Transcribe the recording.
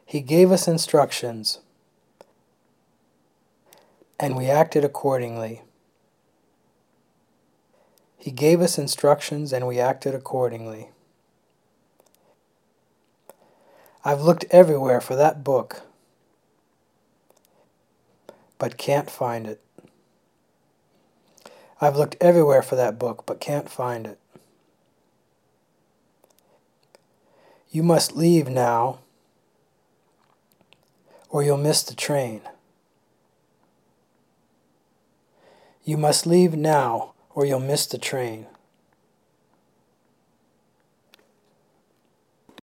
He gave us instructions, and we acted accordingly. He gave us instructions, and we acted accordingly. I've looked everywhere for that book, but can't find it. I've looked everywhere for that book, but can't find it. You must leave now, or you'll miss the train. You must leave now, or you'll miss the train.